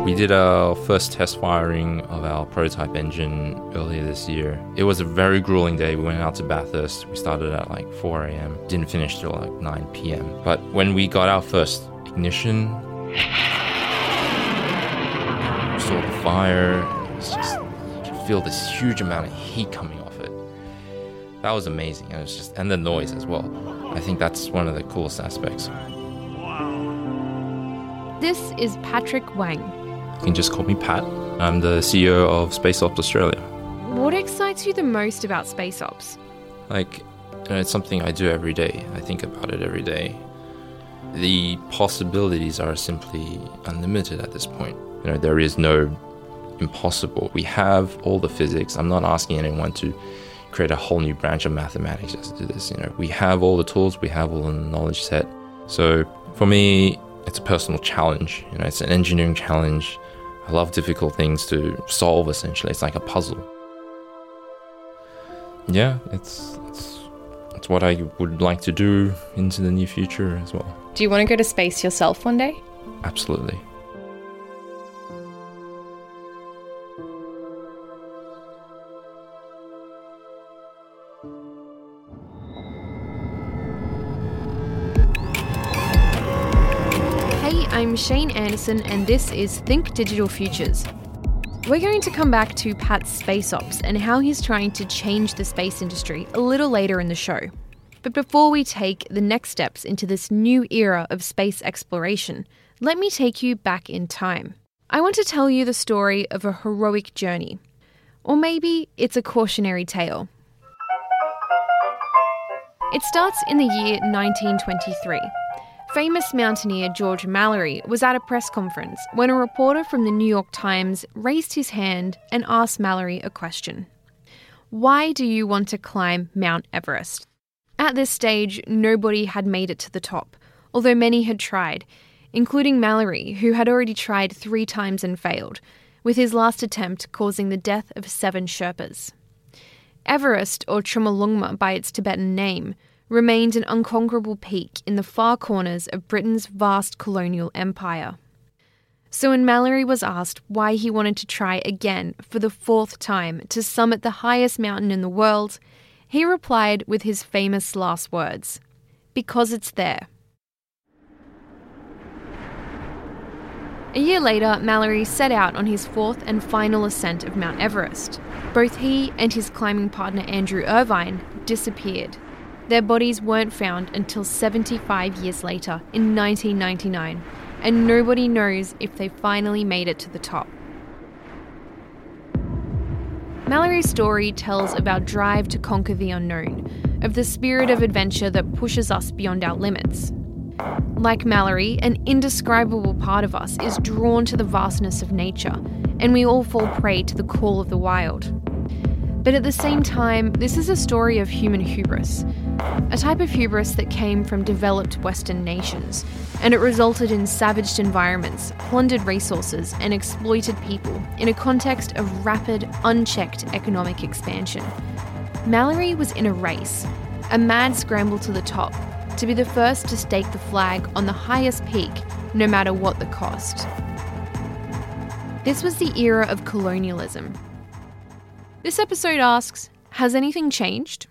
We did our first test firing of our prototype engine earlier this year. It was a very grueling day. We went out to Bathurst. We started at like 4 a.m. Didn't finish till like 9 p.m. But when we got our first ignition, saw the fire, it was just, you could feel this huge amount of heat coming off it. That was amazing. It was just, and the noise as well. I think that's one of the coolest aspects. This is Patrick Wang. You can just call me Pat. I'm the CEO of Space Ops Australia. What excites you the most about Space Ops? It's something I do every day. I think about it every day. The possibilities are simply unlimited at this point. There is no impossible. We have all the physics. I'm not asking anyone to create a whole new branch of mathematics just to do this. We have all the tools, we have all the knowledge set. So for me, it's a personal challenge. It's an engineering challenge. I love difficult things to solve, essentially. It's like a puzzle. Yeah, it's what I would like to do into the near future as well. Do you want to go to space yourself one day? Absolutely. I'm Shane Anderson and this is Think Digital Futures. We're going to come back to Pat's Space Ops and how he's trying to change the space industry a little later in the show. But before we take the next steps into this new era of space exploration, let me take you back in time. I want to tell you the story of a heroic journey. Or maybe it's a cautionary tale. It starts in the year 1923. Famous mountaineer George Mallory was at a press conference when a reporter from the New York Times raised his hand and asked Mallory a question. Why do you want to climb Mount Everest? At this stage, nobody had made it to the top, although many had tried, including Mallory, who had already tried 3 times and failed, with his last attempt causing the death of 7 Sherpas. Everest, or Chomolungma by its Tibetan name, remained an unconquerable peak in the far corners of Britain's vast colonial empire. So when Mallory was asked why he wanted to try again for the 4th time to summit the highest mountain in the world, he replied with his famous last words, "Because it's there." A year later, Mallory set out on his 4th and final ascent of Mount Everest. Both he and his climbing partner Andrew Irvine disappeared. Their bodies weren't found until 75 years later, in 1999, and nobody knows if they finally made it to the top. Mallory's story tells of our drive to conquer the unknown, of the spirit of adventure that pushes us beyond our limits. Like Mallory, an indescribable part of us is drawn to the vastness of nature, and we all fall prey to the call of the wild. But at the same time, this is a story of human hubris, a type of hubris that came from developed Western nations, and it resulted in savaged environments, plundered resources, and exploited people in a context of rapid, unchecked economic expansion. Mallory was in a race, a mad scramble to the top, to be the first to stake the flag on the highest peak, no matter what the cost. This was the era of colonialism. This episode asks, has anything changed?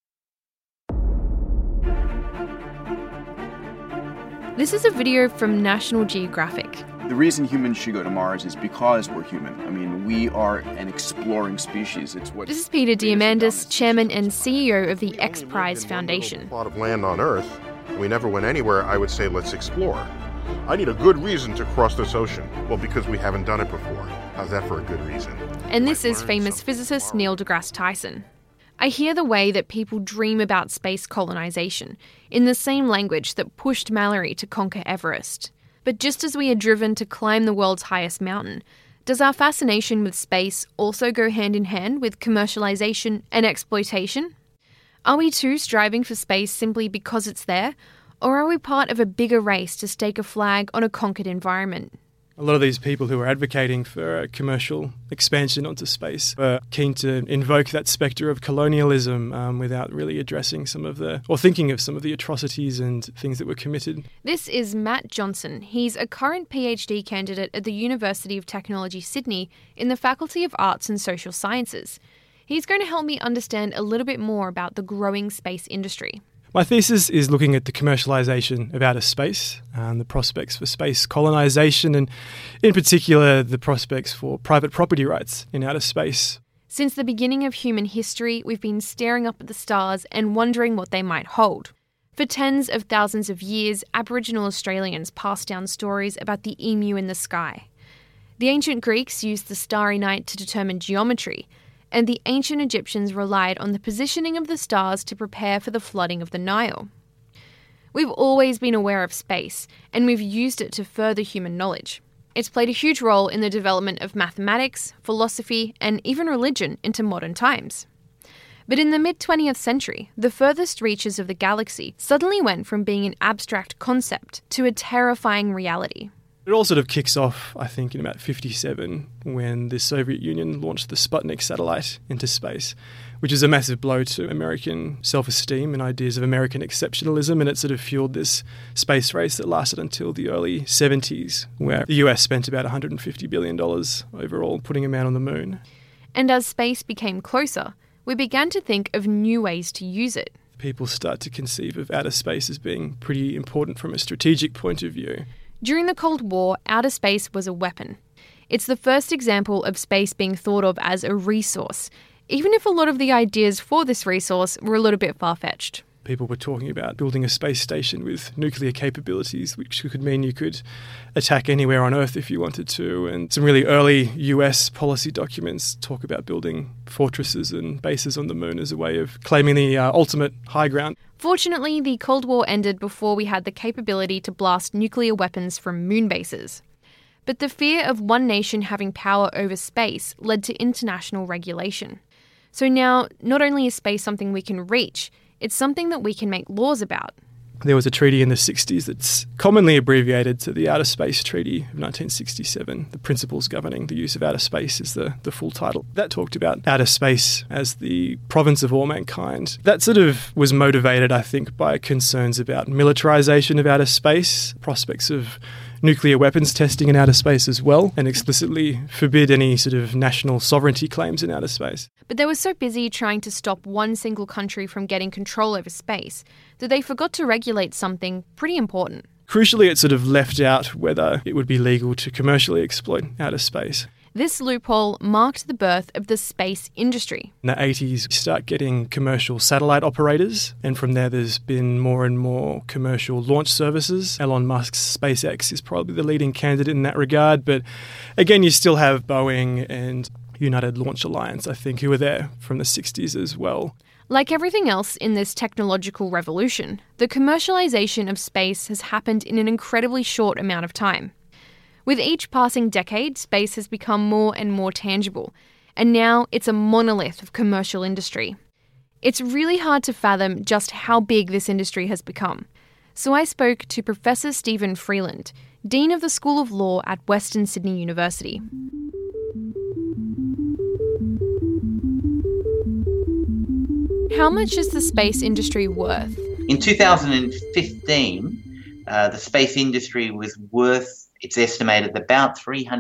This is a video from National Geographic. The reason humans should go to Mars is because we're human. I mean, we are an exploring species. This is Peter Diamandis, Chairman and CEO of the X Prize Foundation. Plot of land on Earth. We never went anywhere. I would say let's explore. I need a good reason to cross this ocean. Well, because we haven't done it before. How's that for a good reason? And this is famous physicist Neil deGrasse Tyson. I hear the way that people dream about space colonization in the same language that pushed Mallory to conquer Everest. But just as we are driven to climb the world's highest mountain, does our fascination with space also go hand in hand with commercialization and exploitation? Are we too striving for space simply because it's there? Or are we part of a bigger race to stake a flag on a conquered environment? A lot of these people who are advocating for commercial expansion onto space were keen to invoke that spectre of colonialism without really addressing thinking of some of the atrocities and things that were committed. This is Matt Johnson. He's a current PhD candidate at the University of Technology, Sydney, in the Faculty of Arts and Social Sciences. He's going to help me understand a little bit more about the growing space industry. My thesis is looking at the commercialisation of outer space and the prospects for space colonisation and, in particular, the prospects for private property rights in outer space. Since the beginning of human history, we've been staring up at the stars and wondering what they might hold. For tens of thousands of years, Aboriginal Australians passed down stories about the emu in the sky. The ancient Greeks used the starry night to determine geometry, and the ancient Egyptians relied on the positioning of the stars to prepare for the flooding of the Nile. We've always been aware of space, and we've used it to further human knowledge. It's played a huge role in the development of mathematics, philosophy, and even religion into modern times. But in the mid-20th century, the furthest reaches of the galaxy suddenly went from being an abstract concept to a terrifying reality. It all sort of kicks off, I think, in about 1957 when the Soviet Union launched the Sputnik satellite into space, which is a massive blow to American self-esteem and ideas of American exceptionalism, and it sort of fueled this space race that lasted until the early 70s, where the US spent about $150 billion overall putting a man on the moon. And as space became closer, we began to think of new ways to use it. People start to conceive of outer space as being pretty important from a strategic point of view. During the Cold War, outer space was a weapon. It's the first example of space being thought of as a resource, even if a lot of the ideas for this resource were a little bit far-fetched. People were talking about building a space station with nuclear capabilities, which could mean you could attack anywhere on Earth if you wanted to. And some really early US policy documents talk about building fortresses and bases on the moon as a way of claiming the ultimate high ground. Fortunately, the Cold War ended before we had the capability to blast nuclear weapons from moon bases. But the fear of one nation having power over space led to international regulation. So now, not only is space something we can reach, it's something that we can make laws about. There was a treaty in the 60s that's commonly abbreviated to the Outer Space Treaty of 1967. The principles governing the use of outer space is the full title. That talked about outer space as the province of all mankind. That sort of was motivated, I think, by concerns about militarization of outer space, prospects of nuclear weapons testing in outer space as well, and explicitly forbid any sort of national sovereignty claims in outer space. But they were so busy trying to stop one single country from getting control over space that they forgot to regulate something pretty important. Crucially, it sort of left out whether it would be legal to commercially exploit outer space. This loophole marked the birth of the space industry. In the 80s, you start getting commercial satellite operators, and from there there's been more and more commercial launch services. Elon Musk's SpaceX is probably the leading candidate in that regard, but again, you still have Boeing and United Launch Alliance, I think, who were there from the 60s as well. Like everything else in this technological revolution, the commercialization of space has happened in an incredibly short amount of time. With each passing decade, space has become more and more tangible, and now it's a monolith of commercial industry. It's really hard to fathom just how big this industry has become. So I spoke to Professor Stephen Freeland, Dean of the School of Law at Western Sydney University. How much is the space industry worth? In 2015, the space industry was worth, it's estimated, about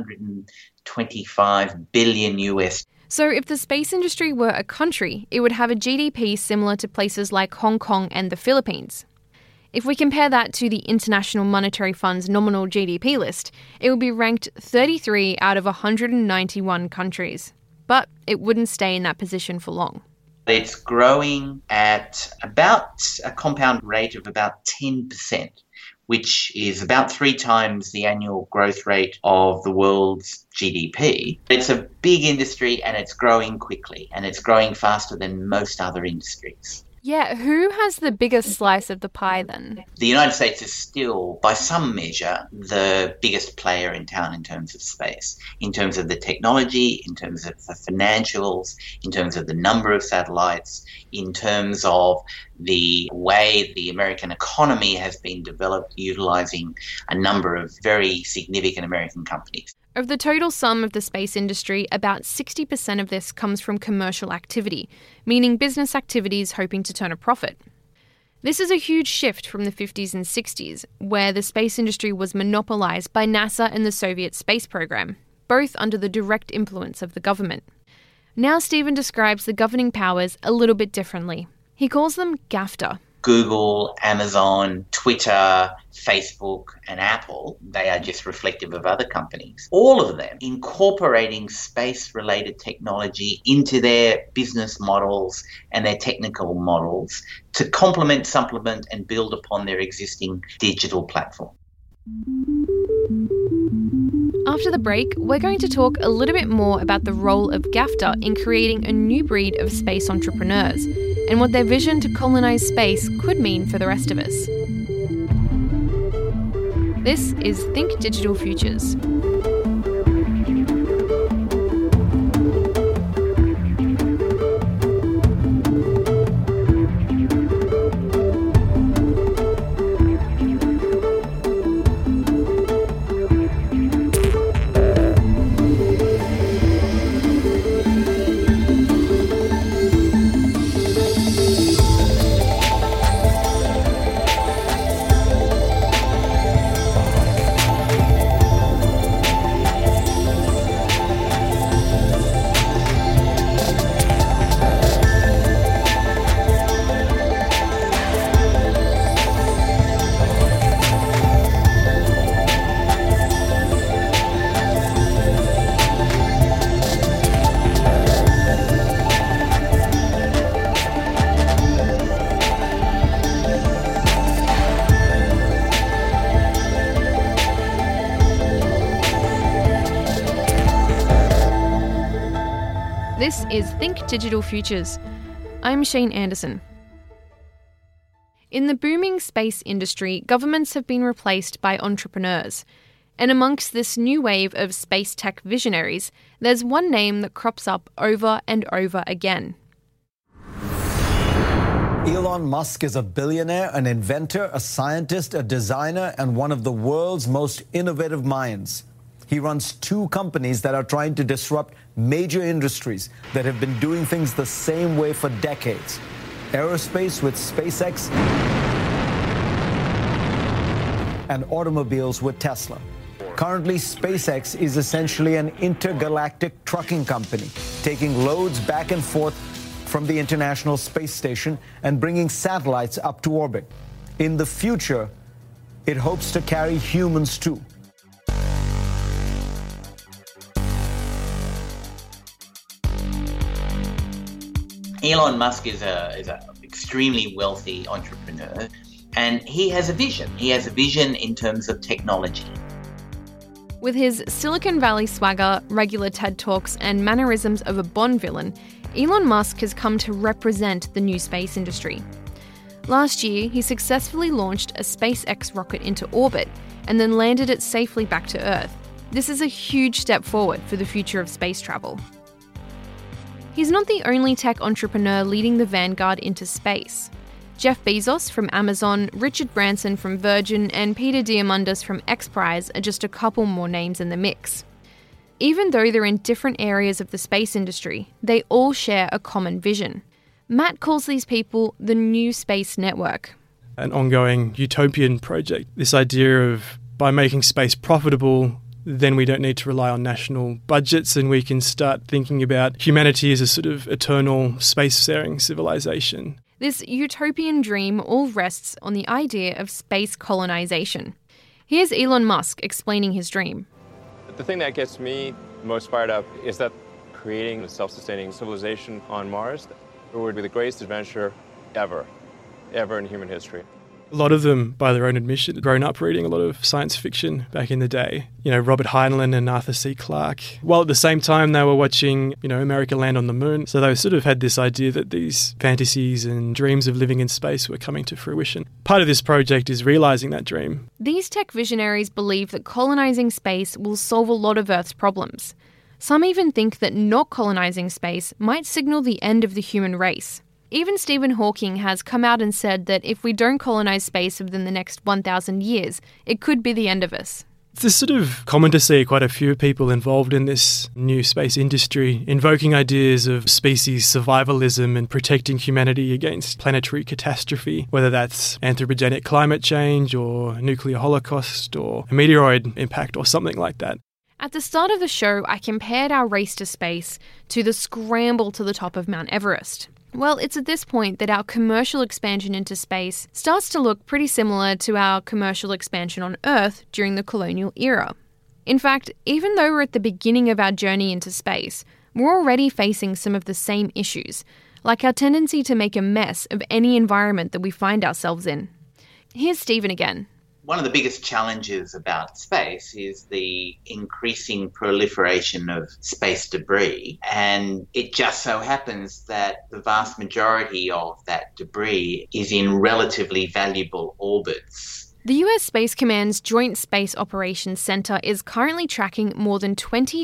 $325 billion US. So if the space industry were a country, it would have a GDP similar to places like Hong Kong and the Philippines. If we compare that to the International Monetary Fund's nominal GDP list, it would be ranked 33 out of 191 countries. But it wouldn't stay in that position for long. It's growing at about a compound rate of about 10%, which is about 3 times the annual growth rate of the world's GDP. It's a big industry and it's growing quickly, and it's growing faster than most other industries. Yeah, who has the biggest slice of the pie then? The United States is still, by some measure, the biggest player in town in terms of space, in terms of the technology, in terms of the financials, in terms of the number of satellites, in terms of the way the American economy has been developed utilizing a number of very significant American companies. Of the total sum of the space industry, about 60% of this comes from commercial activity, meaning business activities hoping to turn a profit. This is a huge shift from the 50s and 60s, where the space industry was monopolised by NASA and the Soviet space program, both under the direct influence of the government. Now Stephen describes the governing powers a little bit differently. He calls them GAFTA. Google, Amazon, Twitter, Facebook, and Apple, they are just reflective of other companies. All of them incorporating space-related technology into their business models and their technical models to complement, supplement, and build upon their existing digital platform. After the break, we're going to talk a little bit more about the role of GAFTA in creating a new breed of space entrepreneurs and what their vision to colonise space could mean for the rest of us. This is Think Digital Futures. This is Think Digital Futures. I'm Shane Anderson. In the booming space industry, governments have been replaced by entrepreneurs. And amongst this new wave of space tech visionaries, there's one name that crops up over and over again. Elon Musk is a billionaire, an inventor, a scientist, a designer, and one of the world's most innovative minds. He runs two companies that are trying to disrupt major industries that have been doing things the same way for decades. Aerospace with SpaceX and automobiles with Tesla. Currently, SpaceX is essentially an intergalactic trucking company, taking loads back and forth from the International Space Station and bringing satellites up to orbit. In the future, it hopes to carry humans too. Elon Musk is an extremely wealthy entrepreneur, and he has a vision. He has a vision in terms of technology. With his Silicon Valley swagger, regular TED Talks, and mannerisms of a Bond villain, Elon Musk has come to represent the new space industry. Last year, he successfully launched a SpaceX rocket into orbit and then landed it safely back to Earth. This is a huge step forward for the future of space travel. He's not the only tech entrepreneur leading the vanguard into space. Jeff Bezos from Amazon, Richard Branson from Virgin, and Peter Diamandis from XPRIZE are just a couple more names in the mix. Even though they're in different areas of the space industry, they all share a common vision. Matt calls these people the New Space Network. An ongoing utopian project. This idea of by making space profitable, then we don't need to rely on national budgets and we can start thinking about humanity as a sort of eternal spacefaring civilization. This utopian dream all rests on the idea of space colonization. Here's Elon Musk explaining his dream. The thing that gets me most fired up is that creating a self-sustaining civilization on Mars would be the greatest adventure ever in human history. A lot of them, by their own admission, had grown up reading a lot of science fiction back in the day. Robert Heinlein and Arthur C. Clarke. While at the same time they were watching, America Land on the Moon. So they sort of had this idea that these fantasies and dreams of living in space were coming to fruition. Part of this project is realising that dream. These tech visionaries believe that colonising space will solve a lot of Earth's problems. Some even think that not colonising space might signal the end of the human race. Even Stephen Hawking has come out and said that if we don't colonise space within the next 1,000 years, it could be the end of us. It's sort of common to see quite a few people involved in this new space industry invoking ideas of species survivalism and protecting humanity against planetary catastrophe, whether that's anthropogenic climate change or nuclear holocaust or a meteoroid impact or something like that. At the start of the show, I compared our race to space to the scramble to the top of Mount Everest. Well, it's at this point that our commercial expansion into space starts to look pretty similar to our commercial expansion on Earth during the colonial era. In fact, even though we're at the beginning of our journey into space, we're already facing some of the same issues, like our tendency to make a mess of any environment that we find ourselves in. Here's Stephen again. One of the biggest challenges about space is the increasing proliferation of space debris, and it just so happens that the vast majority of that debris is in relatively valuable orbits. The US Space Command's Joint Space Operations Center is currently tracking more than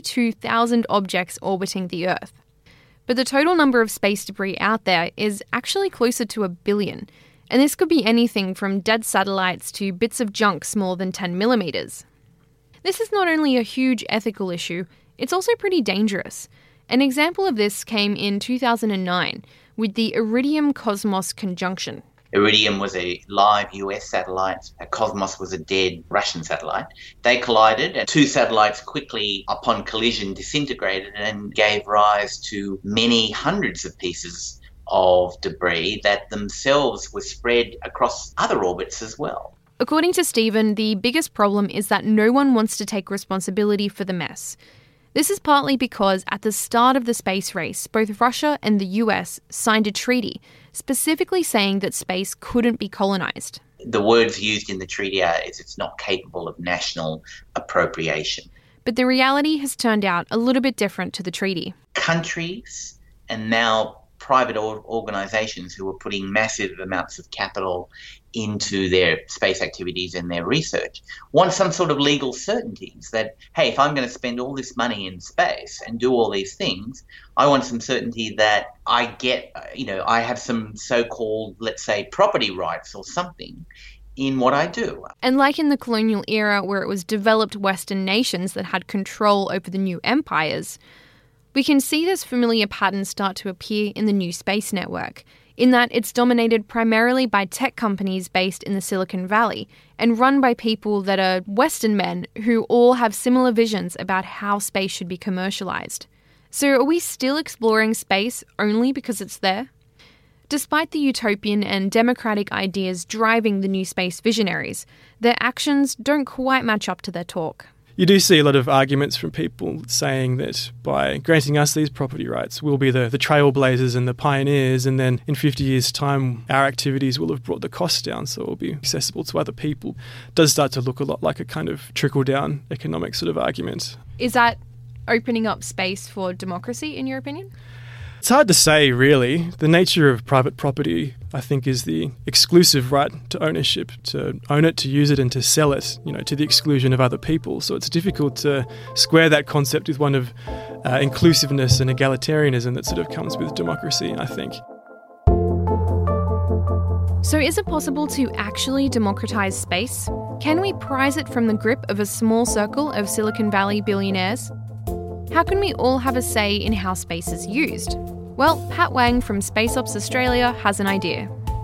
22,000 objects orbiting the Earth. But the total number of space debris out there is actually closer to 1 billion. And this could be anything from dead satellites to bits of junk smaller than 10 millimeters. This is not only a huge ethical issue, it's also pretty dangerous. An example of this came in 2009 with the Iridium-Cosmos conjunction. Iridium was a live US satellite. Cosmos was a dead Russian satellite. They collided, and two satellites quickly, upon collision, disintegrated and gave rise to many hundreds of pieces of debris that themselves were spread across other orbits as well. According to Stephen, the biggest problem is that no one wants to take responsibility for the mess. This is partly because at the start of the space race, both Russia and the US signed a treaty specifically saying that space couldn't be colonized. The words used in the treaty are it's not capable of national appropriation. But the reality has turned out a little bit different to the treaty. Countries and now private organisations who are putting massive amounts of capital into their space activities and their research want some sort of legal certainties that, hey, if I'm going to spend all this money in space and do all these things, I want some certainty that I get, I have some so-called, let's say, property rights or something in what I do. And like in the colonial era where it was developed Western nations that had control over the new empires, we can see this familiar pattern start to appear in the new space network, in that it's dominated primarily by tech companies based in the Silicon Valley and run by people that are Western men who all have similar visions about how space should be commercialized. So are we still exploring space only because it's there? Despite the utopian and democratic ideas driving the new space visionaries, their actions don't quite match up to their talk. You do see a lot of arguments from people saying that by granting us these property rights, we'll be the trailblazers and the pioneers, and then in 50 years' time, our activities will have brought the costs down, so it will be accessible to other people. It does start to look a lot like a kind of trickle-down economic sort of argument. Is that opening up space for democracy, in your opinion? It's hard to say, really. The nature of private property, I think, is the exclusive right to ownership, to own it, to use it and to sell it, to the exclusion of other people. So it's difficult to square that concept with one of inclusiveness and egalitarianism that sort of comes with democracy, I think. So is it possible to actually democratise space? Can we prise it from the grip of a small circle of Silicon Valley billionaires? How can we all have a say in how space is used? Well, Pat Wang from Space Ops Australia has an idea.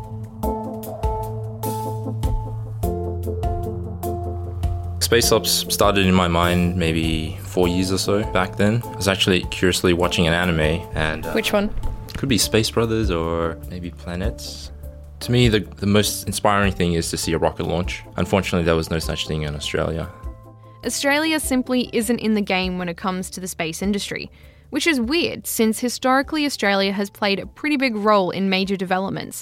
Space Ops started in my mind maybe 4 years or so back then. I was actually curiously watching an anime and... Which one? Could be Space Brothers or maybe Planets. To me, the most inspiring thing is to see a rocket launch. Unfortunately, there was no such thing in Australia. Australia simply isn't in the game when it comes to the space industry, which is weird since historically Australia has played a pretty big role in major developments,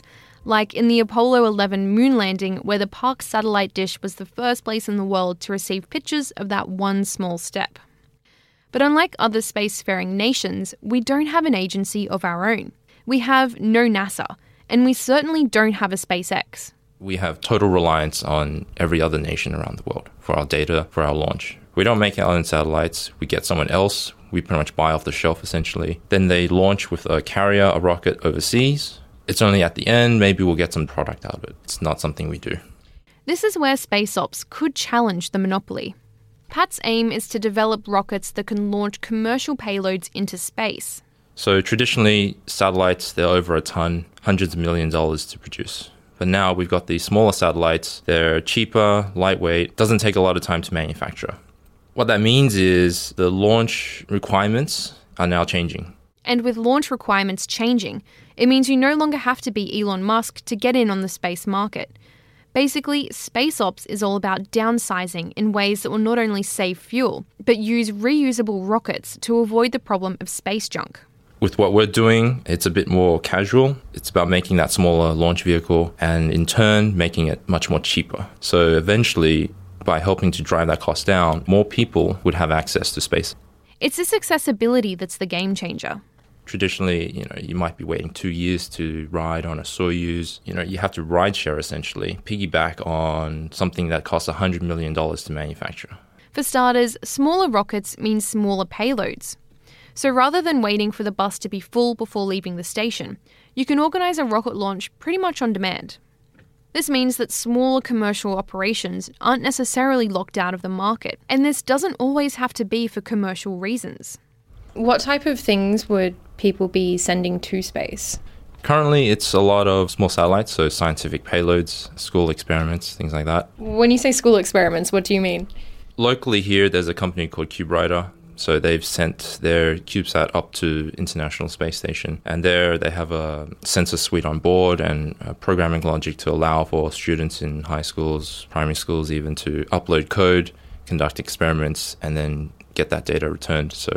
like in the Apollo 11 moon landing, where the Parkes satellite dish was the first place in the world to receive pictures of that one small step. But unlike other spacefaring nations, we don't have an agency of our own. We have no NASA, and we certainly don't have a SpaceX. We have total reliance on every other nation around the world for our data, for our launch. We don't make our own satellites. We get someone else. We pretty much buy off the shelf, essentially. Then they launch with a carrier, a rocket overseas. It's only at the end, maybe we'll get some product out of it. It's not something we do. This is where SpaceOps could challenge the monopoly. Pat's aim is to develop rockets that can launch commercial payloads into space. So traditionally, satellites, they're over a ton, hundreds of millions of dollars to produce. But now we've got these smaller satellites. They're cheaper, lightweight, doesn't take a lot of time to manufacture. What that means is the launch requirements are now changing. And with launch requirements changing, it means you no longer have to be Elon Musk to get in on the space market. Basically, SpaceOps is all about downsizing in ways that will not only save fuel, but use reusable rockets to avoid the problem of space junk. With what we're doing, it's a bit more casual. It's about making that smaller launch vehicle and in turn making it much more cheaper. So eventually, by helping to drive that cost down, more people would have access to space. It's this accessibility that's the game changer. Traditionally, you might be waiting 2 years to ride on a Soyuz. You have to ride share essentially, piggyback on something that costs $100 million to manufacture. For starters, smaller rockets mean smaller payloads. So rather than waiting for the bus to be full before leaving the station, you can organise a rocket launch pretty much on demand. This means that smaller commercial operations aren't necessarily locked out of the market, and this doesn't always have to be for commercial reasons. What type of things would people be sending to space? Currently, it's a lot of small satellites, so scientific payloads, school experiments, things like that. When you say school experiments, what do you mean? Locally here, there's a company called CubeRider. So they've sent their CubeSat up to International Space Station. And there they have a sensor suite on board and programming logic to allow for students in high schools, primary schools even, to upload code, conduct experiments, and then get that data returned. So,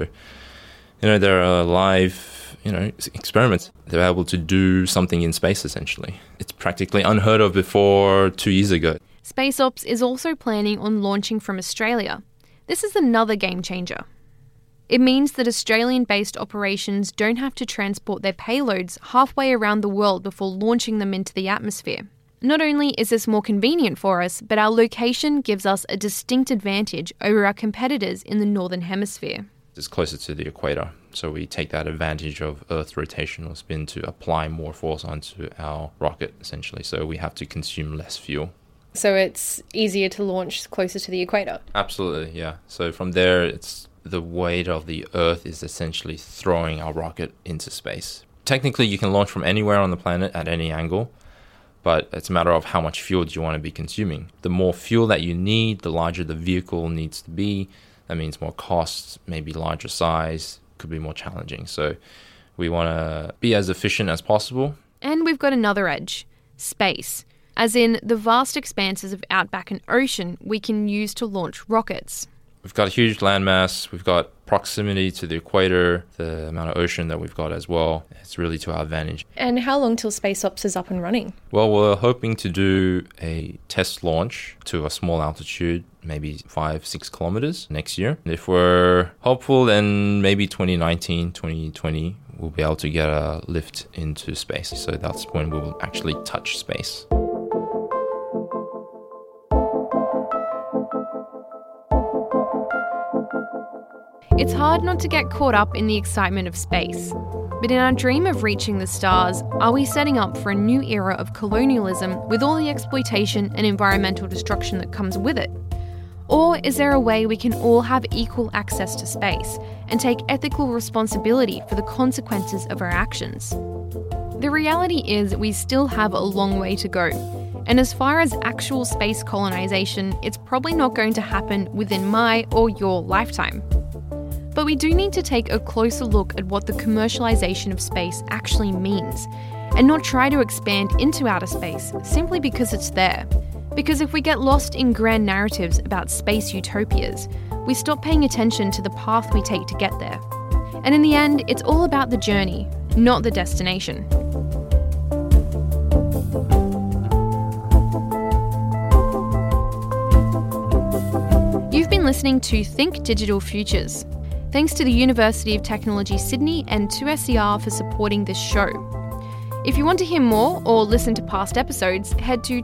there are live, experiments. They're able to do something in space, essentially. It's practically unheard of before 2 years ago. SpaceOps is also planning on launching from Australia. This is another game changer. It means that Australian-based operations don't have to transport their payloads halfway around the world before launching them into the atmosphere. Not only is this more convenient for us, but our location gives us a distinct advantage over our competitors in the Northern Hemisphere. It's closer to the equator, so we take that advantage of Earth's rotational spin to apply more force onto our rocket, essentially, so we have to consume less fuel. So it's easier to launch closer to the equator? Absolutely, yeah. So from there, it's the weight of the Earth is essentially throwing our rocket into space. Technically, you can launch from anywhere on the planet at any angle, but it's a matter of how much fuel do you want to be consuming. The more fuel that you need, the larger the vehicle needs to be. That means more costs, maybe larger size, could be more challenging. So we want to be as efficient as possible. And we've got another edge, space. As in the vast expanses of outback and ocean we can use to launch rockets. We've got a huge landmass, we've got proximity to the equator, the amount of ocean that we've got as well. It's really to our advantage. And how long till SpaceOps is up and running? Well, we're hoping to do a test launch to a small altitude, maybe 5-6 kilometers next year. And if we're hopeful, then maybe 2019, 2020, we'll be able to get a lift into space. So that's when we'll actually touch space. It's hard not to get caught up in the excitement of space. But in our dream of reaching the stars, are we setting up for a new era of colonialism with all the exploitation and environmental destruction that comes with it? Or is there a way we can all have equal access to space and take ethical responsibility for the consequences of our actions? The reality is we still have a long way to go. And as far as actual space colonization, it's probably not going to happen within my or your lifetime. But we do need to take a closer look at what the commercialization of space actually means, and not try to expand into outer space simply because it's there. Because if we get lost in grand narratives about space utopias, we stop paying attention to the path we take to get there. And in the end, it's all about the journey, not the destination. listening to Think Digital Futures. Thanks to the University of Technology Sydney and 2SER for supporting this show. If you want to hear more or listen to past episodes, head to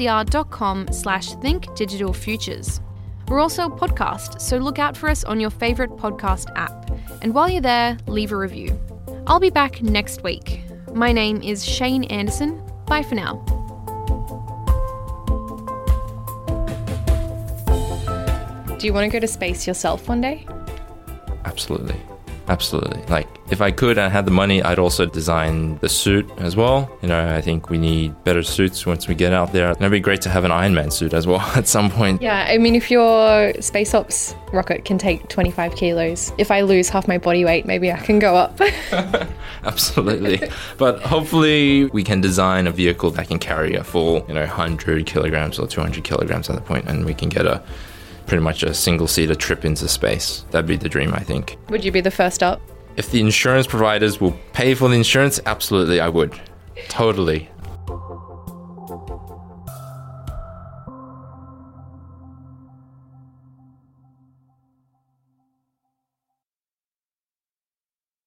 2ser.com/thinkdigitalfutures. We're also a podcast, so look out for us on your favourite podcast app. And while you're there, leave a review. I'll be back next week. My name is Shane Anderson. Bye for now. Do you want to go to space yourself one day? Absolutely. Absolutely. Like, if I could and had the money, I'd also design the suit as well. I think we need better suits once we get out there. And it'd be great to have an Iron Man suit as well at some point. Yeah, I mean, if your Space Ops rocket can take 25 kilos, if I lose half my body weight, maybe I can go up. Absolutely. But hopefully we can design a vehicle that can carry a full, 100 kilograms or 200 kilograms at that point, and we can get pretty much a single-seater trip into space. That'd be the dream, I think. Would you be the first up? If the insurance providers will pay for the insurance, absolutely I would. Totally.